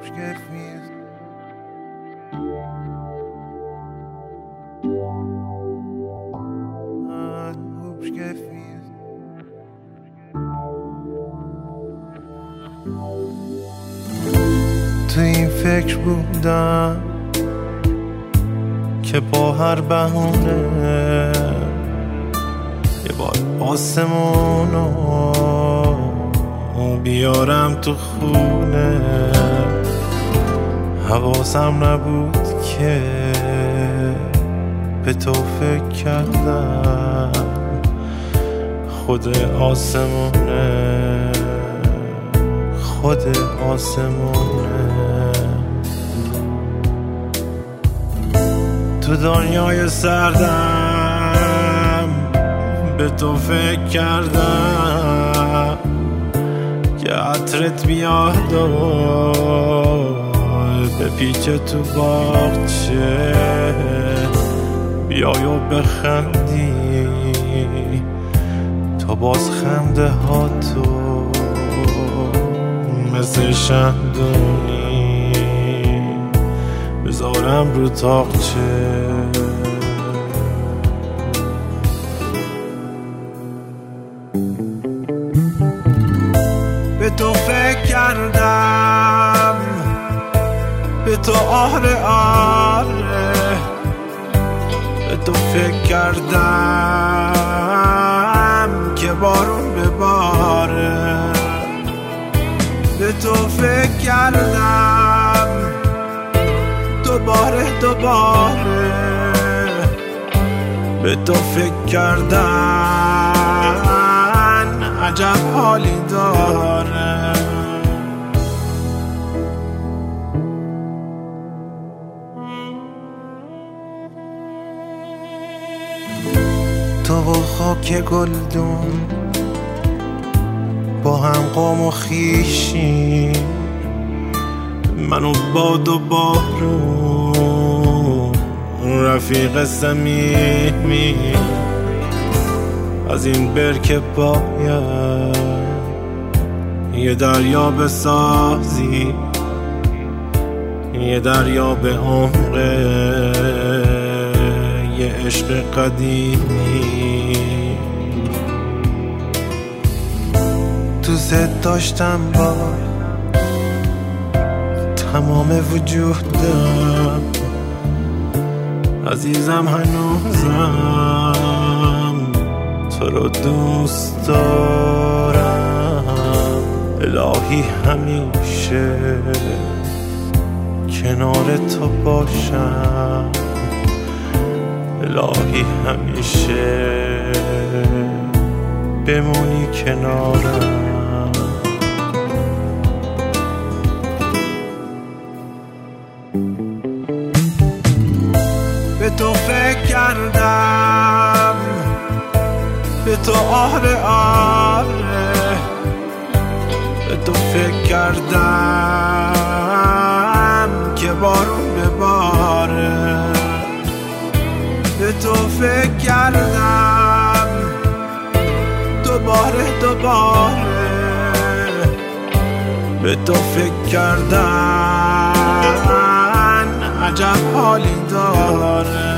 تو این فکر بودم که با هر بهونه یه بار آسمونو بیارم تو خونه. حواسم نبود که به تو فکر کردم خود آسمونه، خود آسمونه. تو دنیای سردم به تو فکر کردم که عطرت بیاد و به پیچ تو باغچه بیای و بخندی. تا باز خنده ها تو مثل شمدونی بذارم رو تاقچه. به تو فکر کردم، به تو آره آره، به تو فکر کردم که بارون بباره. به تو فکر کردم دوباره دوباره، به تو فکر کردن عجب حالی داره. تو و خاک گلدون با هم قوم و خیشی، من و باد و بارون رفیق صمیمی. از این برکه باید یه دریا بسازی، یه دریا به عمق یه عشق قدیمی. دوست داشتم با تمام وجودم، عزیزم هنوزم تو رو دوست دارم. الهی همیشه کنار تو باشم، الهی همیشه بمونی کنارم. به تو فکر کردم، به تو آره آره، به تو فکر کردم که بارون بباره. به تو فکر کردم دوباره دوباره، به تو فکر کردن عجب حالی داره.